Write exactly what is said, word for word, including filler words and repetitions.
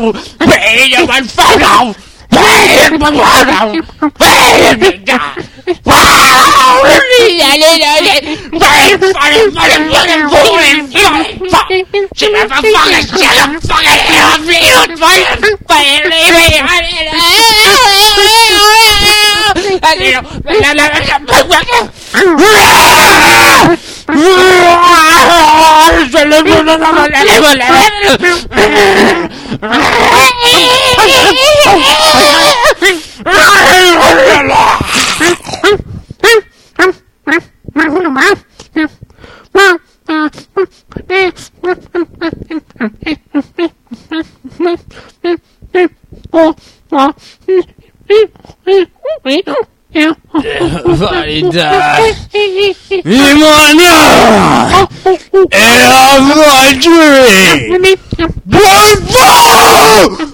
đầu, mẹ cho mình phát đầu, mẹ mình phát đầu, mẹ mình ra, wow, đi ra đi ra đi, mẹ phát đi phát đi phát đi phụ đi, phát, chị mẹ phát phát là chị làm phát là heo đi hết phát, mẹ đi mẹ đi đi, đi đâu, là là là làm thật quá. Valida Imana et la voiture. Bon, bon.